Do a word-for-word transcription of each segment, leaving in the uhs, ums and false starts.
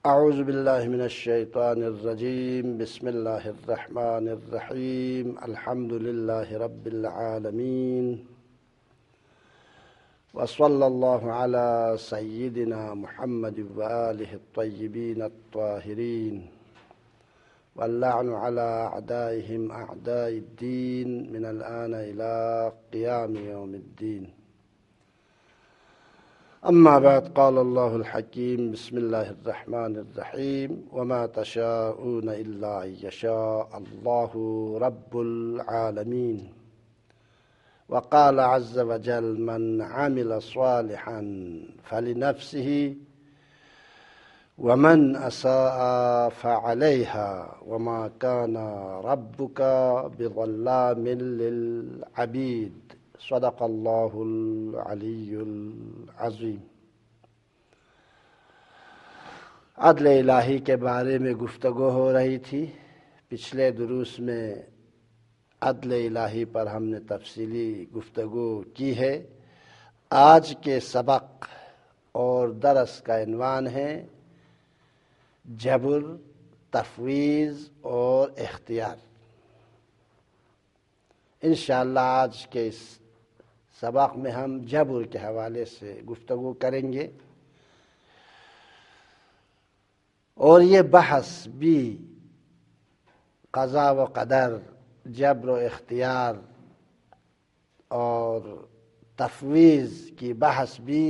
اعوذ باللہ من الشیطان الرجیم بسم اللہ الرحمن الرحیم الحمد للہ رب العالمین وصلی اللہ علی سیدنا محمد وآلہ الطیبین الطاہرین واللعن علی اعدائہم اعداء الدین من الآن الى قیام یوم الدین. اما بعد قال اللہ الحکیم بسم اللہ الرحمن الرحیم وما تشاءون الا ان یشاء اللہ رب العالمین. وقال عز وجل من عمل صالحا فلنفسه ومن اساء فعليها وما كان ربك بظلام للعبید. صدق اللہ العلی العظیم. عدل الہی کے بارے میں گفتگو ہو رہی تھی. پچھلے دروس میں عدل الہی پر ہم نے تفصیلی گفتگو کی ہے. آج کے سبق اور درس کا عنوان ہے جبر، تفویض اور اختیار. انشاءاللہ آج کے اس سبق میں ہم جبر کے حوالے سے گفتگو کریں گے، اور یہ بحث بھی قضا و قدر، جبر و اختیار اور تفویض کی بحث بھی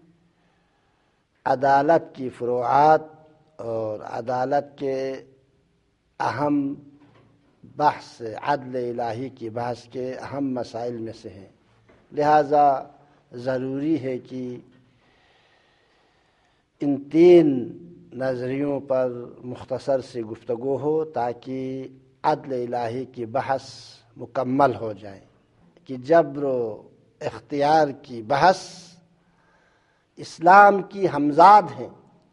عدالت کی فروعات اور عدالت کے اہم بحث، عدل الہی کی بحث کے اہم مسائل میں سے ہیں. لہذا ضروری ہے کہ ان تین نظریوں پر مختصر سی گفتگو ہو تاکہ عدل الہی کی بحث مکمل ہو جائے. کہ جبر و اختیار کی بحث اسلام کی ہمزاد ہیں.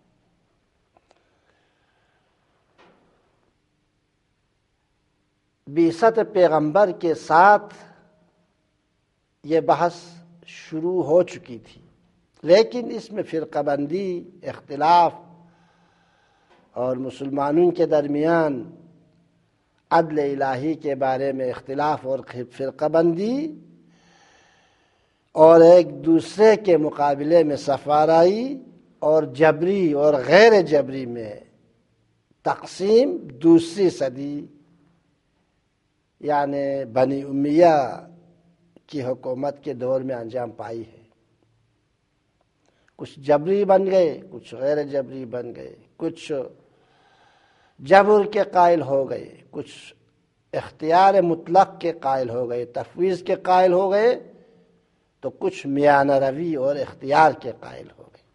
بعثت پیغمبر کے ساتھ یہ بحث شروع ہو چکی تھی، لیکن اس میں فرقہ بندی، اختلاف اور مسلمانوں کے درمیان عدل الہی کے بارے میں اختلاف اور فرقہ بندی اور ایک دوسرے کے مقابلے میں صفارائی اور جبری اور غیر جبری میں تقسیم دوسری صدی یعنی بنی امیہ کی حکومت کے دور میں انجام پائی ہے. کچھ جبری بن گئے، کچھ غیر جبری بن گئے، کچھ جبر کے قائل ہو گئے، کچھ اختیار مطلق کے قائل ہو گئے، تفویض کے قائل ہو گئے، تو کچھ میانہ روی اور اختیار کے قائل ہو گئے.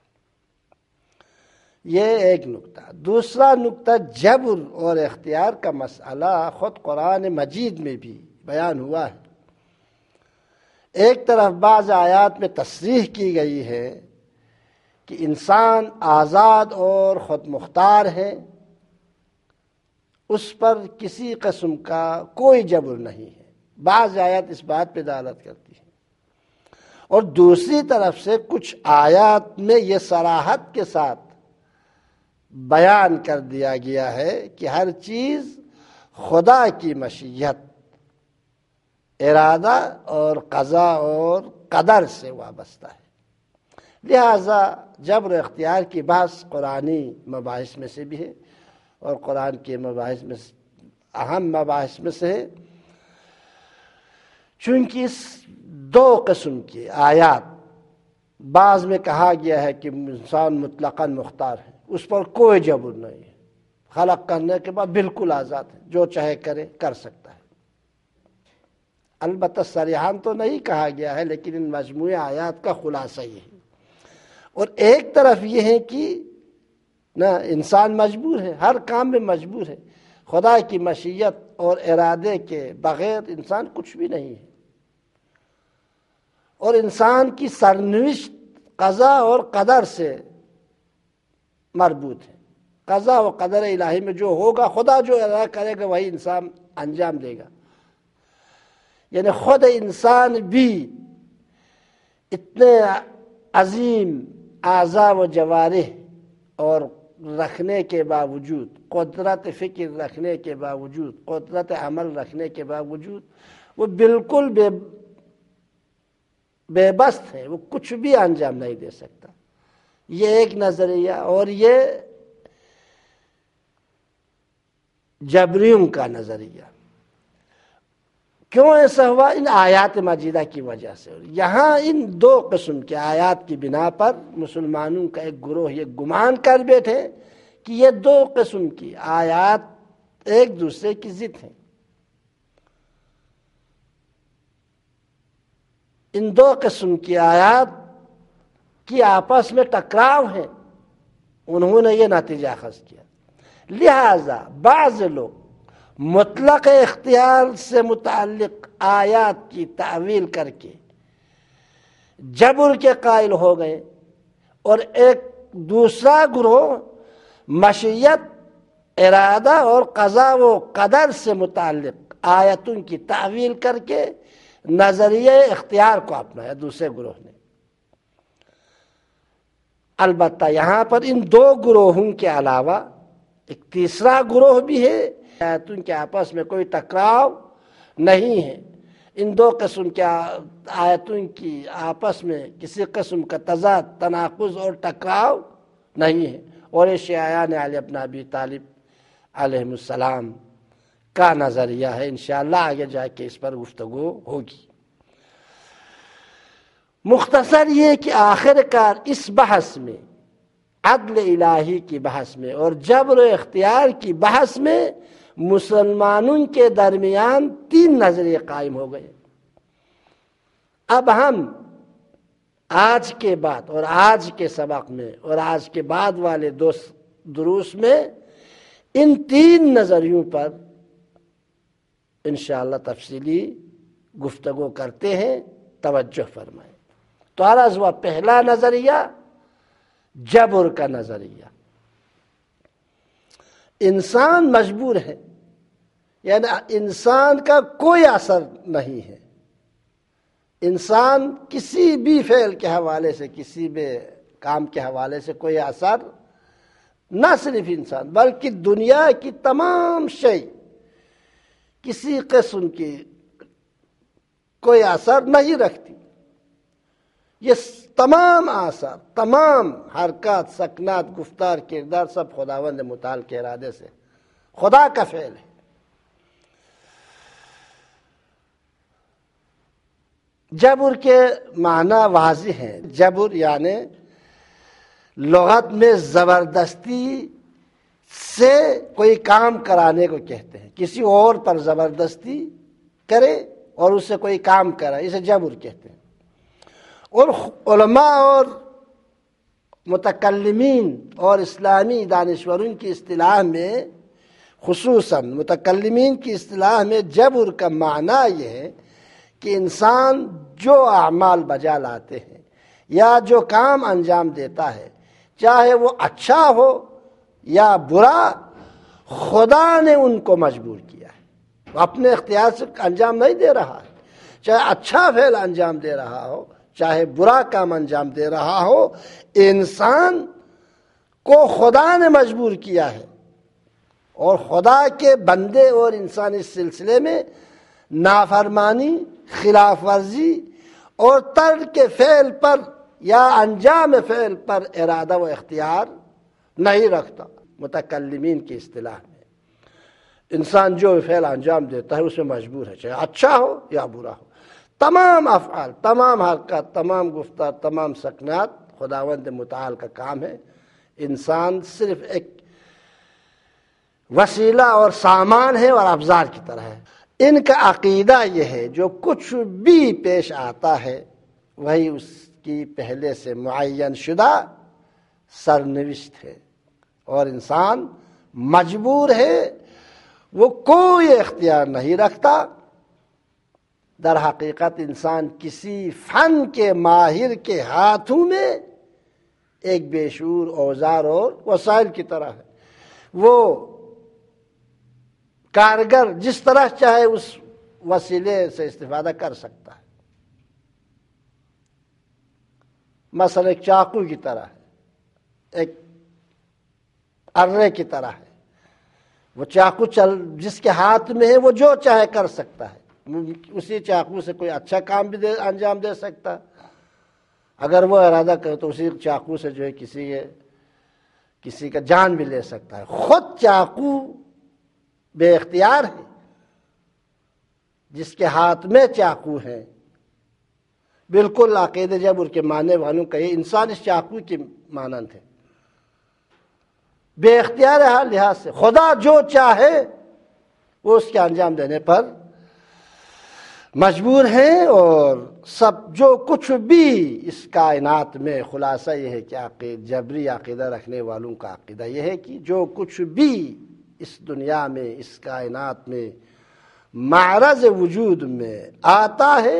یہ ایک نکتہ. دوسرا نکتہ، جبر اور اختیار کا مسئلہ خود قرآن مجید میں بھی بیان ہوا ہے. ایک طرف بعض آیات میں تصریح کی گئی ہے کہ انسان آزاد اور خود مختار ہے، اس پر کسی قسم کا کوئی جبر نہیں ہے. بعض آیات اس بات پہ دلالت کرتی ہیں، اور دوسری طرف سے کچھ آیات میں یہ صراحت کے ساتھ بیان کر دیا گیا ہے کہ ہر چیز خدا کی مشیت، ارادہ اور قضا اور قدر سے وابستہ ہے. لہذا جبر و اختیار کی بحث قرآنی مباحث میں سے بھی ہے، اور قرآن کے مباحث میں اہم مباحث میں سے ہے. چونکہ اس دو قسم کی آیات، بعض میں کہا گیا ہے کہ انسان مطلقاً مختار ہے، اس پر کوئی جبر نہیں ہے، خلق کرنے کے بعد بالکل آزاد ہے، جو چاہے کرے کر سکتا ہے. البتہ صریحاً تو نہیں کہا گیا ہے، لیکن ان مجموعی آیات کا خلاصہ یہ ہے. اور ایک طرف یہ ہے کہ نہ انسان مجبور ہے، ہر کام میں مجبور ہے. خدا کی مشیت اور ارادے کے بغیر انسان کچھ بھی نہیں ہے، اور انسان کی سرنوشت قضا اور قدر سے مربوط ہے. قضا و قدر الہی میں جو ہوگا، خدا جو ارادہ کرے گا وہی انسان انجام دے گا. یعنی خود انسان بھی اتنے عظیم اعضاء و جوارح اور رکھنے کے باوجود، قدرت فکر رکھنے کے باوجود، قدرت عمل رکھنے کے باوجود وہ بالکل بے بے بس ہے، وہ کچھ بھی انجام نہیں دے سکتا۔ یہ ایک نظریہ، اور یہ جبریوں کا نظریہ۔ کیوں ایسا ہوا؟ ان آیات مجیدہ کی وجہ سے۔ یہاں ان دو قسم کے آیات کی بنا پر مسلمانوں کا ایک گروہ یہ گمان کر بیٹھے کہ یہ دو قسم کی آیات ایک دوسرے کی ضد ہیں۔ ان دو قسم کی آیات کی آپس میں ٹکراؤ ہے، انہوں نے یہ نتیجہ اخذ کیا۔ لہذا بعض لوگ مطلق اختیار سے متعلق آیات کی تعویل کر کے جبر کے قائل ہو گئے، اور ایک دوسرا گروہ مشیت، ارادہ اور قضا و قدر سے متعلق آیتوں کی تعویل کر کے نظریہ اختیار کو اپنایا دوسرے گروہ نے۔ البتہ یہاں پر ان دو گروہوں کے علاوہ ایک تیسرا گروہ بھی ہے۔ آیتوں کے آپس میں کوئی ٹکراؤ نہیں ہے، ان دو قسم کے آیتوں کی آپس میں کسی قسم کا تضاد، تناقض اور ٹکراؤ نہیں ہے، اور یہ شیعیان علی بن ابی طالب علیہ السلام کا نظریہ ہے۔ انشاءاللہ آگے جا کے اس پر گفتگو ہوگی۔ مختصر یہ کہ آخر کار اس بحث میں، عدل الہی کی بحث میں اور جبر و اختیار کی بحث میں، مسلمانوں کے درمیان تین نظریے قائم ہو گئے۔ اب ہم آج کے بعد اور آج کے سبق میں اور آج کے بعد والے دو دروس میں ان تین نظریوں پر انشاءاللہ تفصیلی گفتگو کرتے ہیں، توجہ فرمائیں۔ تو عرض ہوا پہلا نظریہ جبر کا نظریہ۔ انسان مجبور ہے، یعنی انسان کا کوئی اثر نہیں ہے۔ انسان کسی بھی فعل کے حوالے سے، کسی بھی کام کے حوالے سے کوئی اثر، نہ صرف انسان بلکہ دنیا کی تمام شے کسی قسم کی کوئی اثر نہیں رکھتی۔ یہ تمام آثار، تمام حرکات، سکنات، گفتار، کردار سب خداوند متعال کے ارادے سے، خدا کا فعل ہے۔ جبر کے معنی واضح ہیں۔ جبر یعنی لغت میں زبردستی سے کوئی کام کرانے کو کہتے ہیں، کسی اور پر زبردستی کرے اور اس سے کوئی کام کرائے، اسے جبر کہتے ہیں۔ اور علماء اور متکلمین اور اسلامی دانشوروں کی اصطلاح میں، خصوصاً متکلمین کی اصطلاح میں، جبر کا معنی یہ ہے کہ انسان جو اعمال بجا لاتے ہیں یا جو کام انجام دیتا ہے، چاہے وہ اچھا ہو یا برا، خدا نے ان کو مجبور کیا ہے، وہ اپنے اختیار سے انجام نہیں دے رہا ہے۔ چاہے اچھا فعل انجام دے رہا ہو، چاہے برا کام انجام دے رہا ہو، انسان کو خدا نے مجبور کیا ہے، اور خدا کے بندے اور انسان اس سلسلے میں نافرمانی، خلاف ورزی اور ترک فعل پر یا انجام فعل پر ارادہ و اختیار نہیں رکھتا۔ متکلمین کی اصطلاح میں انسان جو فعل انجام دیتا ہے اس میں مجبور ہے، چاہے اچھا ہو یا برا ہو۔ تمام افعال، تمام حرکات، تمام گفتار، تمام سکنات خداوند متعال کا کام ہے۔ انسان صرف ایک وسیلہ اور سامان ہے اور افزار کی طرح ہے۔ ان کا عقیدہ یہ ہے جو کچھ بھی پیش آتا ہے وہی اس کی پہلے سے معین شدہ سرنوشت ہے، اور انسان مجبور ہے، وہ کوئی اختیار نہیں رکھتا۔ در حقیقت انسان کسی فن کے ماہر کے ہاتھوں میں ایک بے شعور اوزار اور وسائل کی طرح ہے۔ وہ کارگر جس طرح چاہے اس وسیلے سے استفادہ کر سکتا ہے۔ مثلا ایک چاقو کی طرح ہے، ایک ارے کی طرح ہے، وہ چاقو چل جس کے ہاتھ میں ہے وہ جو چاہے کر سکتا ہے، اسی چاقو سے کوئی اچھا کام بھی دے انجام دے سکتا ہے، اگر وہ ارادہ کرے تو اسی چاقو سے جو ہے کسی کسی کا جان بھی لے سکتا ہے۔ خود چاقو بے اختیار ہے، جس کے ہاتھ میں چاقو ہے، بالکل عقید جبر کے ماننے والوں کا یہ انسان اس چاقو کی مانند ہے، بے اختیار ہے ہر لحاظ سے، خدا جو چاہے وہ اس کے انجام دینے پر مجبور ہیں، اور سب جو کچھ بھی اس کائنات میں، خلاصہ یہ ہے کہ عقید جبری عقیدہ رکھنے والوں کا عقیدہ یہ ہے کہ جو کچھ بھی اس دنیا میں، اس کائنات میں معرض وجود میں آتا ہے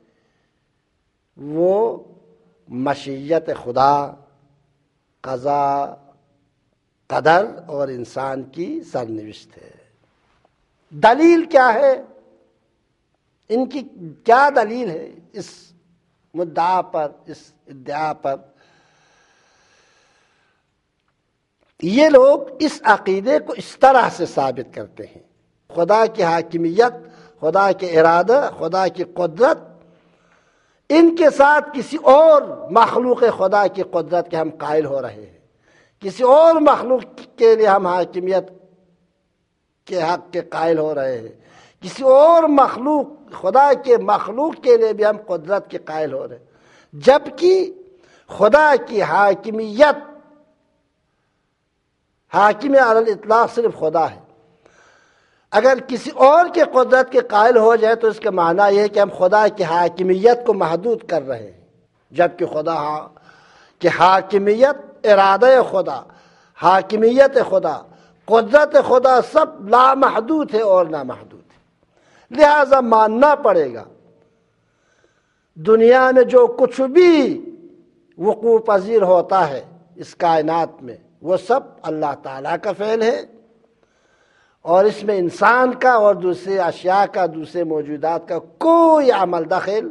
وہ مشیت خدا، قضا قدر اور انسان کی سرنوشت ہے۔ دلیل کیا ہے؟ ان کی کیا دلیل ہے اس مدعا پر، اس ادعا پر؟ یہ لوگ اس عقیدے کو اس طرح سے ثابت کرتے ہیں، خدا کی حاکمیت، خدا کے ارادہ، خدا کی قدرت، ان کے ساتھ کسی اور مخلوق خدا کی قدرت کے ہم قائل ہو رہے ہیں، کسی اور مخلوق کے لیے ہم حاکمیت کے حق کے قائل ہو رہے ہیں، کسی اور مخلوق، خدا کے مخلوق کے لیے بھی ہم قدرت کے قائل ہو رہے ہیں، جبکہ خدا کی حاکمیت، حاکم علی الاطلاق صرف خدا ہے۔ اگر کسی اور کے قدرت کے قائل ہو جائے تو اس کا معنی یہ ہے کہ ہم خدا کی حاکمیت کو محدود کر رہے ہیں، جبکہ خدا کی حاکمیت، ارادہ خدا، حاکمیت خدا، قدرت خدا سب لامحدود ہے اور نامحدود ہے۔ لہذا ماننا پڑے گا دنیا میں جو کچھ بھی وقوع پذیر ہوتا ہے اس کائنات میں وہ سب اللہ تعالیٰ کا فعل ہے، اور اس میں انسان کا اور دوسرے اشیاء کا، دوسرے موجودات کا کوئی عمل دخل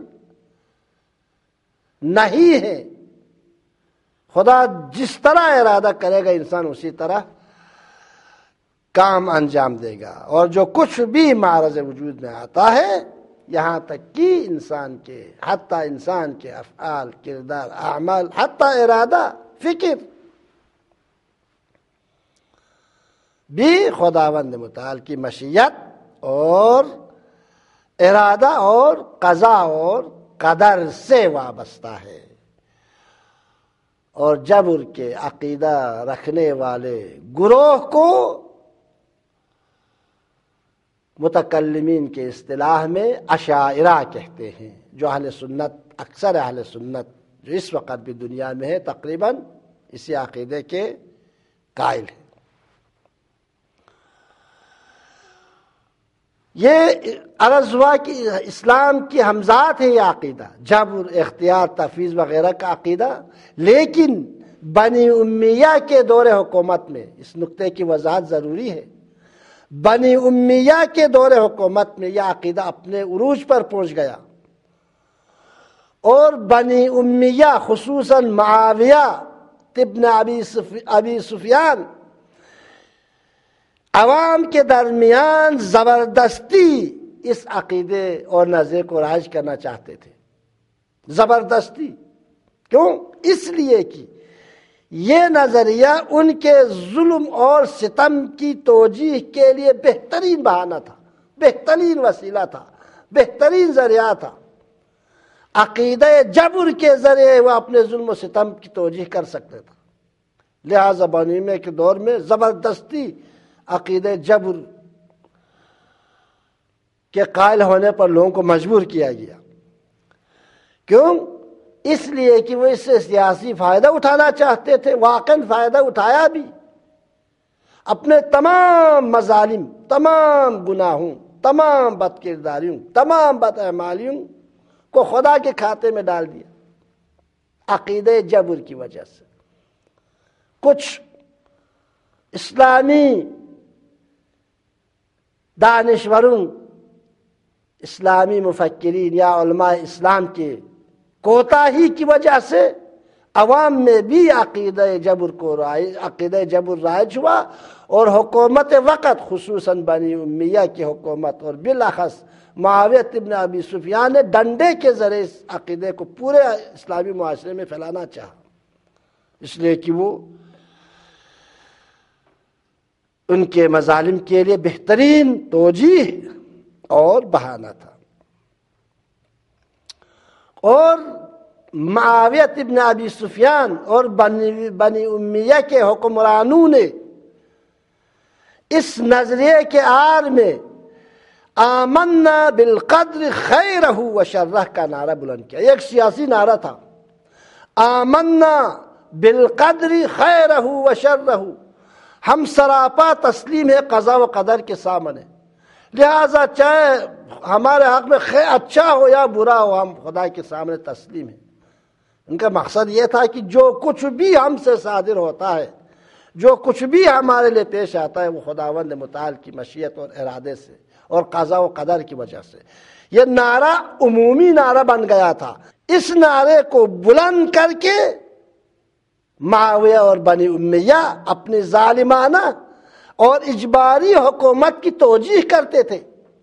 نہیں ہے۔ خدا جس طرح ارادہ کرے گا انسان اسی طرح کام انجام دے گا، اور جو کچھ بھی معرض وجود میں آتا ہے یہاں تک کہ انسان کے، حتیٰ انسان کے افعال، کردار، اعمال، حتیٰ ارادہ، فکر بھی خداوند متعال کی مشیت اور ارادہ اور قضا اور قدر سے وابستہ ہے۔ اور جبر کے عقیدہ رکھنے والے گروہ کو متکلمین کے اصطلاح میں اشاعرہ کہتے ہیں، جو اہل سنت، اکثر اہل سنت جو اس وقت بھی دنیا میں ہے تقریباً اسی عقیدے کے قائل ہیں۔ یہ عرض ہوا کہ اسلام کی ہمذات ہے یہ عقیدہ، جبر، اختیار، تفویض وغیرہ کا عقیدہ، لیکن بنی امیہ کے دور حکومت میں اس نقطے کی وضاحت ضروری ہے، بنی امیہ کے دور حکومت میں یہ عقیدہ اپنے عروج پر پہنچ گیا، اور بنی امیہ خصوصاً معاویہ ابن ابی سفیان عوام کے درمیان زبردستی اس عقیدے اور نظریے کو رائج کرنا چاہتے تھے، زبردستی۔ کیوں؟ اس لیے کہ یہ نظریہ ان کے ظلم اور ستم کی توجیہ کے لیے بہترین بہانہ تھا، بہترین وسیلہ تھا، بہترین ذریعہ تھا۔ عقیدہ جبر کے ذریعے وہ اپنے ظلم و ستم کی توجیہ کر سکتے تھا، لہذا بنی امیہ کے دور میں زبردستی عقیدہ جبر کے قائل ہونے پر لوگوں کو مجبور کیا گیا۔ کیوں؟ اس لیے کہ وہ اس سے سیاسی فائدہ اٹھانا چاہتے تھے، واقعاً فائدہ اٹھایا بھی، اپنے تمام مظالم، تمام گناہوں، تمام بد کرداریوں، تمام بد اعمالیوں کو خدا کے کھاتے میں ڈال دیا عقیدہ جبر کی وجہ سے۔ کچھ اسلامی دانشوروں، اسلامی مفکرین یا علماء اسلام کے کوتاہی کی وجہ سے عوام میں بھی عقیدہ جبر کو رائج عقیدہ جبر رائج ہوا، اور حکومت وقت خصوصاً بنی امیہ کی حکومت اور بالاخص معاویہ ابن ابی سفیان نے ڈنڈے کے ذریعے اس عقیدے کو پورے اسلامی معاشرے میں پھیلانا چاہا، اس لیے کہ وہ ان کے مظالم کے لیے بہترین توجیہ اور بہانہ تھا۔ اور معاویہ ابن ابی سفیان اور بنی بنی امیہ کے حکمرانوں نے اس نظریے کے آڑ میں آمنا بالقدر خیرہ و شرہ کا نعرہ بلند کیا۔ ایک سیاسی نعرہ تھا، آمنا بالقدر خیرہ و شرہ، ہم سراپا تسلیم ہے قضا و قدر کے سامنے، لہذا چاہے ہمارے حق میں خیر اچھا ہو یا برا ہو، ہم خدا کے سامنے تسلیم ہیں۔ ان کا مقصد یہ تھا کہ جو کچھ بھی ہم سے صادر ہوتا ہے، جو کچھ بھی ہمارے لیے پیش آتا ہے، وہ خداوند متعال کی مشیت اور ارادے سے اور قضا و قدر کی وجہ سے۔ یہ نعرہ عمومی نعرہ بن گیا تھا۔ اس نعرے کو بلند کر کے معاویہ اور بنی امیہ اپنی ظالمانہ اور اجباری حکومت کی توجیہ کرتے تھے۔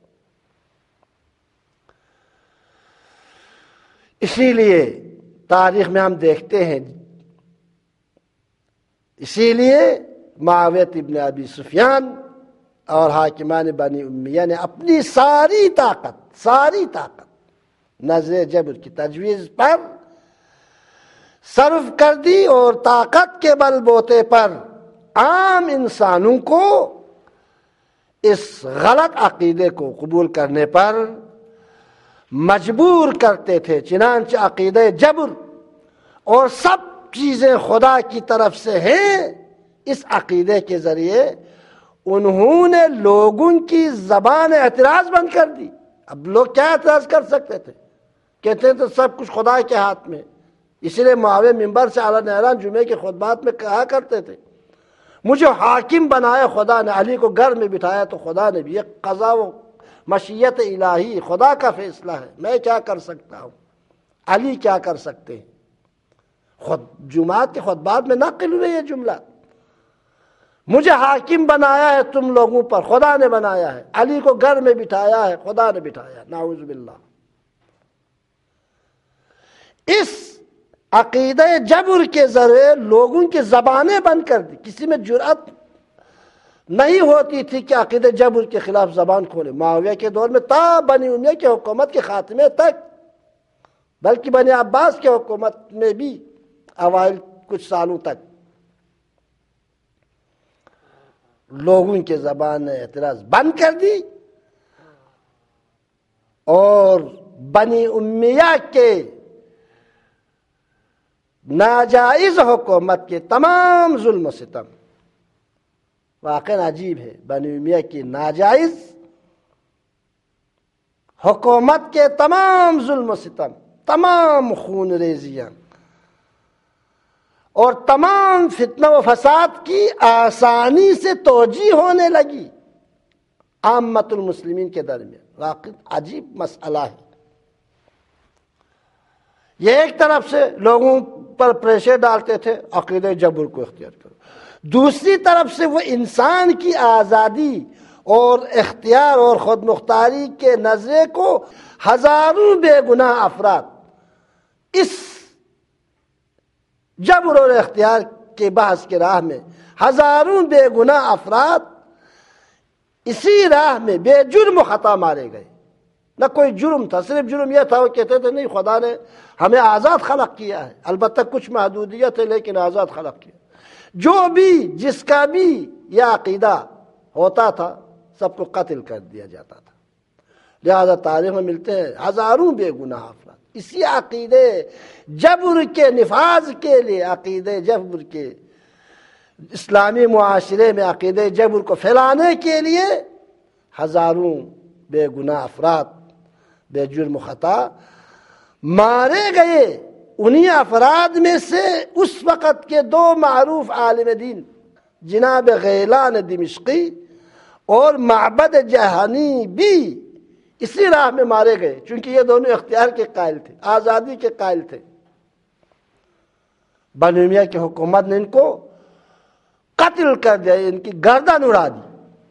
اسی لیے تاریخ میں ہم دیکھتے ہیں، اسی لیے معاویہ ابن ابی سفیان اور حاکمان بنی امیہ نے اپنی ساری طاقت ساری طاقت نظر جبر کی تجویز پر صرف کر دی، اور طاقت کے بل بوتے پر عام انسانوں کو اس غلط عقیدے کو قبول کرنے پر مجبور کرتے تھے۔ چنانچہ عقیدہ جبر اور سب چیزیں خدا کی طرف سے ہیں، اس عقیدے کے ذریعے انہوں نے لوگوں کی زبان اعتراض بند کر دی۔ اب لوگ کیا اعتراض کر سکتے تھے؟ کہتے ہیں تو سب کچھ خدا کے ہاتھ میں۔ اسی لیے معاویہ منبر سے اعلیٰ نہران جمعے کے خطبات میں کہا کرتے تھے، مجھے حاکم بنایا خدا نے، علی کو گھر میں بٹھایا تو خدا نے بھی، یہ قضا و مشیت الہی خدا کا فیصلہ ہے، میں کیا کر سکتا ہوں، علی کیا کر سکتے ہیں۔ خود جمعات کے خطبات میں نقل ہوئے یہ جملہ، مجھے حاکم بنایا ہے تم لوگوں پر، خدا نے بنایا ہے، علی کو گھر میں بٹھایا ہے، خدا نے بٹھایا۔ نعوذ باللہ۔ اس عقیدہ جبر کے ذریعے لوگوں کی زبانیں بند کر دی، کسی میں جرأت نہیں ہوتی تھی کہ عقیدہ جبر کے خلاف زبان کھولے۔ معاویہ کے دور میں تا بنی امیہ کی حکومت کے خاتمے تک، بلکہ بنی عباس کی حکومت میں بھی اوائل کچھ سالوں تک لوگوں کے زبان نے اعتراض بند کر دی، اور بنی امیہ کے ناجائز حکومت کے تمام ظلم و ستم، واقعا عجیب ہے، بنی امیہ کی ناجائز حکومت کے تمام ظلم و ستم، تمام خون ریزیاں اور تمام فتنہ و فساد کی آسانی سے توجیہ ہونے لگی عامت المسلمین کے درمیان۔ واقعی عجیب مسئلہ ہے۔ یہ ایک طرف سے لوگوں پر پریشر ڈالتے تھے عقیدہ جبر کو اختیار کرو، دوسری طرف سے وہ انسان کی آزادی اور اختیار اور خود مختاری کے نظریے کو ہزاروں بے گناہ افراد اس جبر اور اختیار کے بحث کے راہ میں، ہزاروں بے گناہ افراد اسی راہ میں بے جرم و خطا مارے گئے۔ نہ کوئی جرم تھا، صرف جرم یہ تھا وہ کہتے تھے نہیں خدا نے ہمیں آزاد خلق کیا ہے، البتہ کچھ محدودیت ہے لیکن آزاد خلق کیا۔ جو بھی جس کا بھی یہ عقیدہ ہوتا تھا سب کو قتل کر دیا جاتا تھا۔ لہذا تاریخ میں ملتے ہیں ہزاروں بے گناہ افراد اسی عقیدے جبر کے نفاذ کے لیے، عقیدے جبر کے اسلامی معاشرے میں عقیدے جبر کو پھیلانے کے لیے ہزاروں بے گناہ افراد بے جرم و خطا مارے گئے۔ انہی افراد میں سے اس وقت کے دو معروف عالم دین جناب غیلان دمشقی اور معبد جہانی بھی اسی راہ میں مارے گئے، چونکہ یہ دونوں اختیار کے قائل تھے، آزادی کے قائل تھے۔ بنی امیہ کی حکومت نے ان کو قتل کر دیا، ان کی گردن اڑا دی،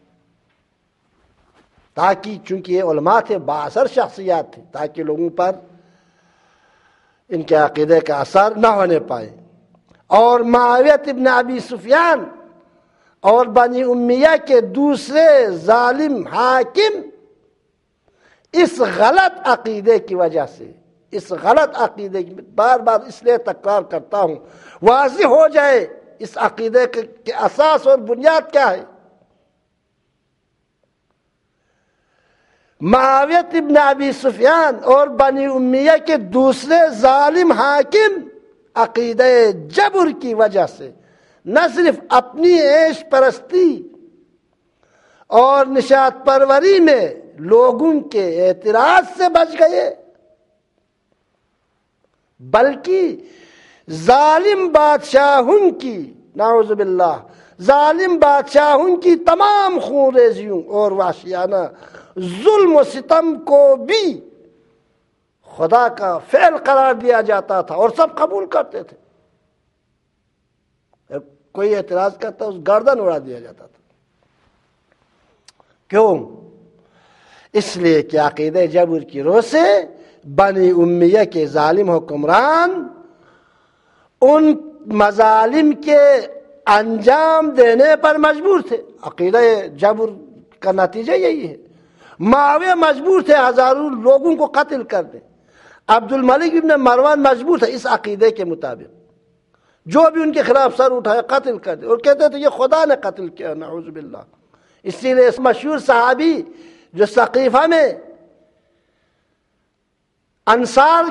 تاکہ چونکہ یہ علماء تھے، بااثر شخصیات تھے، تاکہ لوگوں پر ان کے عقیدے کا اثر نہ ہونے پائے۔ اور معاویہ ابن ابی سفیان اور بنی امیہ کے دوسرے ظالم حاکم اس غلط عقیدے کی وجہ سے، اس غلط عقیدے کی، بار بار اس لیے تکرار کرتا ہوں واضح ہو جائے اس عقیدے کے اساس اور بنیاد کیا ہے۔ معاویہ ابن ابی سفیان اور بنی امیہ کے دوسرے ظالم حاکم عقیدہ جبر کی وجہ سے نہ صرف اپنی عیش پرستی اور نشاط پروری میں لوگوں کے اعتراض سے بچ گئے، بلکہ ظالم بادشاہوں کی، نعوذ باللہ، ظالم بادشاہوں کی تمام خون ریزیوں اور وحشیانہ ظلم و ستم کو بھی خدا کا فعل قرار دیا جاتا تھا اور سب قبول کرتے تھے۔ کوئی اعتراض کرتا اس گردن اڑا دیا جاتا تھا۔ کیوں؟ اس لیے کہ عقیدہ جبر کی روح سے بنی امیہ کے ظالم حکمران ان مظالم کے انجام دینے پر مجبور تھے۔ عقیدہ جبر کا نتیجہ یہی ہے۔ معاویہ مجبور تھے ہزاروں لوگوں کو قتل کر دیں، عبد الملک ابن مروان مجبور تھا اس عقیدے کے مطابق، جو بھی ان کے خلاف سر اٹھایا قتل کر دے، اور کہتے تھے یہ خدا نے قتل کیا، نعوذ باللہ۔ اسی لیے اس مشہور صحابی جو ثقیفہ میں انصار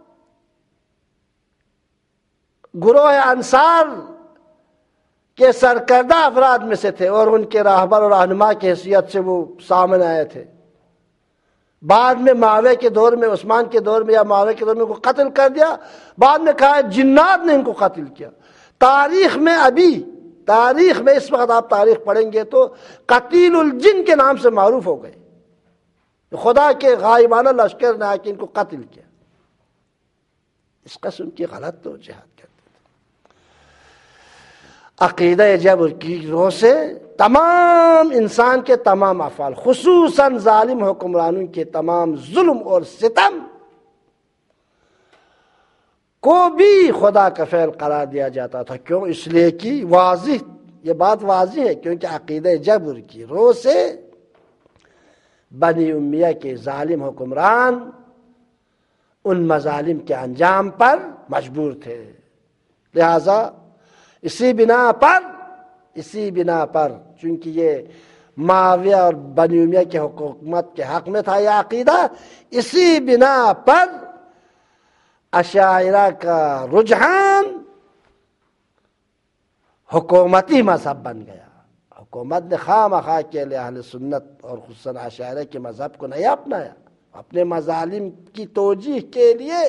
گروہ انصار کے سرکردہ افراد میں سے تھے اور ان کے راہبر اور رہنما کی حیثیت سے وہ سامنے آئے تھے، بعد میں معاویہ کے دور میں، عثمان کے دور میں یا معاویہ کے دور میں ان کو قتل کر دیا، بعد میں کہا جنات نے ان کو قتل کیا۔ تاریخ میں ابھی تاریخ میں اس وقت آپ تاریخ پڑھیں گے تو قتیل الجن کے نام سے معروف ہو گئے، خدا کے غائبانہ لشکر نے آ کے ان کو قتل کیا۔ اس قسم کی غلط تو جہاد کرتے تھے۔ عقیدہ جبر کی روح سے تمام انسان کے تمام افعال، خصوصاً ظالم حکمرانوں کے تمام ظلم اور ستم کو بھی خدا کا فعل قرار دیا جاتا تھا۔ کیوں؟ اس لیے کہ واضح، یہ بات واضح ہے، کیونکہ عقیدہ جبر کی روح سے بنی امیہ کے ظالم حکمران ان مظالم کے انجام پر مجبور تھے، لہذا اسی بنا پر اسی بنا پر چونکہ یہ معاویہ اور بنی امیہ کی حکومت کے حق میں تھا یہ عقیدہ، اسی بنا پر اشاعرہ کا رجحان حکومتی مذہب بن گیا۔ حکومت نے خواہ مخواہ کے لیے اہل سنت اور خصوصاً اشاعرہ کے مذہب کو نہیں اپنایا، اپنے مظالم کی توجیہ کے لیے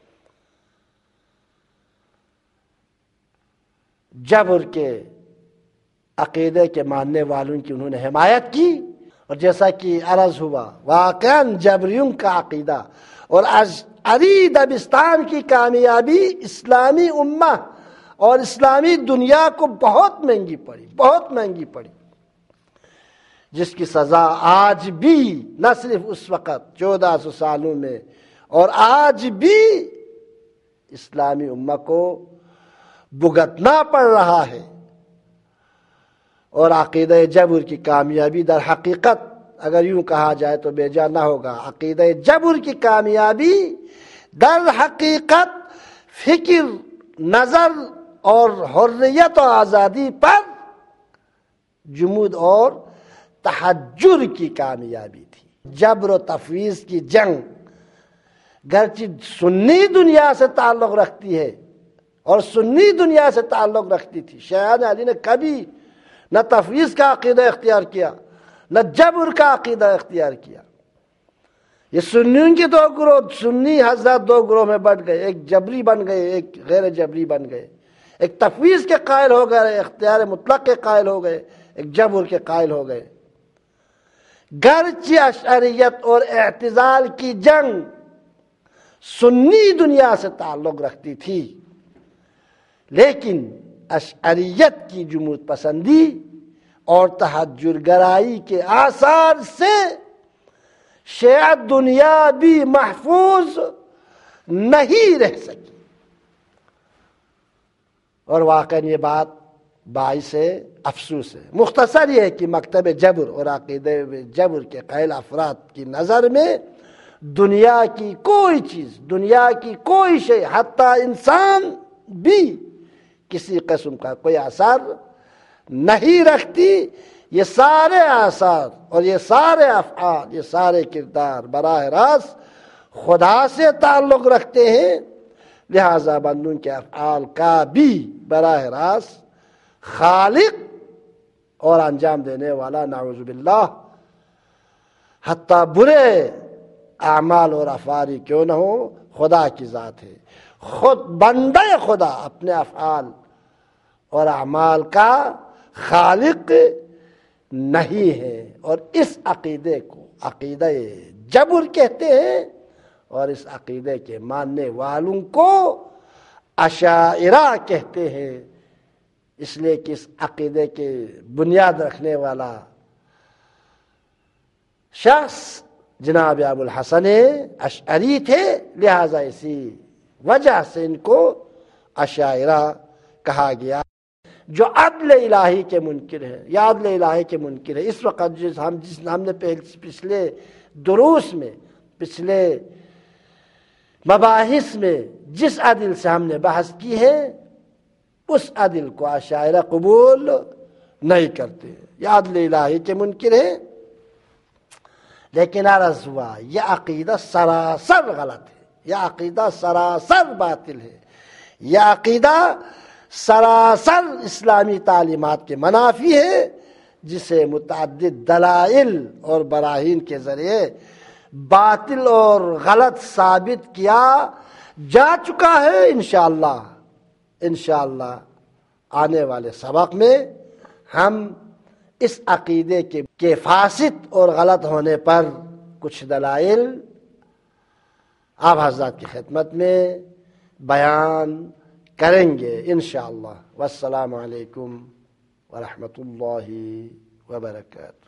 جبر کے عقیدے کے ماننے والوں کی انہوں نے حمایت کی، اور جیسا کہ عرض ہوا واقعاً جبریوں کا عقیدہ اور اشعری دبستان کی کامیابی اسلامی امہ اور اسلامی دنیا کو بہت مہنگی پڑی، بہت مہنگی پڑی، جس کی سزا آج بھی نہ صرف اس وقت چودہ سو سالوں میں، اور آج بھی اسلامی امہ کو بھگتنا پڑ رہا ہے۔ اور عقیدہ جبر کی کامیابی در حقیقت اگر یوں کہا جائے تو بے جا نہ ہوگا، عقیدہ جبر کی کامیابی در حقیقت فکر، نظر اور حریت و آزادی پر جمود اور تحجر کی کامیابی تھی۔ جبر و تفویض کی جنگ گرچہ سنی دنیا سے تعلق رکھتی ہے اور سنی دنیا سے تعلق رکھتی تھی، شیعہ علی نے کبھی نہ تفویض کا عقیدہ اختیار کیا نہ جبر کا عقیدہ اختیار کیا۔ یہ سنیوں کے دو گروہ، سنی حضرات دو گروہ میں بٹ گئے، ایک جبری بن گئے، ایک غیر جبری بن گئے، ایک تفویض کے قائل ہو گئے، اختیار مطلق کے قائل ہو گئے، ایک جبر کے قائل ہو گئے۔ گرچہ اشعریت اور اعتزال کی جنگ سنی دنیا سے تعلق رکھتی تھی، لیکن اشعریت کی جمود پسندی اور تحجر گرائی کے آثار سے شاید دنیا بھی محفوظ نہیں رہ سکی، اور واقعی یہ بات باعث افسوس ہے۔ مختصر یہ ہے کہ مکتب جبر اور عقیدہ جبر کے قائل افراد کی نظر میں دنیا کی کوئی چیز، دنیا کی کوئی شے، حتیٰ انسان بھی کسی قسم کا کوئی اثر نہیں رکھتی۔ یہ سارے آثار اور یہ سارے افعال، یہ سارے کردار براہ راست خدا سے تعلق رکھتے ہیں، لہذا بندوں کے افعال کا بھی براہ راست خالق اور انجام دینے والا نعوذ باللہ حتیٰ برے اعمال اور افعال کیوں نہ ہو خدا کی ذات ہے۔ خود بندہ خدا اپنے افعال اور اعمال کا خالق نہیں ہے، اور اس عقیدے کو عقیدہ جبر کہتے ہیں، اور اس عقیدے کے ماننے والوں کو اشاعرہ کہتے ہیں، اس لیے کہ اس عقیدے کے بنیاد رکھنے والا شخص جناب ابو الحسن اشعری تھے، لہذا اسی وجہ سے ان کو اشاعرہ کہا گیا، جو عدل الہی کے منکر ہے، یا عدل الہی کے منکر ہے۔ اس وقت جس ہم جس ہم نے پچھلے دروس میں، پچھلے مباحث میں جس عدل سے ہم نے بحث کی ہے، اس عدل کو اشاعرہ قبول نہیں کرتے، یہ عدل الہی کے منکر ہے۔ لیکن عرض ہوا یہ عقیدہ سراسر غلط ہے، یہ عقیدہ سراسر باطل ہے، یہ عقیدہ سراسر اسلامی تعلیمات کے منافی ہے، جسے متعدد دلائل اور براہین کے ذریعے باطل اور غلط ثابت کیا جا چکا ہے۔ انشاءاللہ انشاءاللہ آنے والے سبق میں ہم اس عقیدے کے کے فاسد اور غلط ہونے پر کچھ دلائل آپ حضرات کی خدمت میں بیان کریں گے انشاءاللہ۔ والسلام علیکم ورحمۃ اللہ وبرکاتہ۔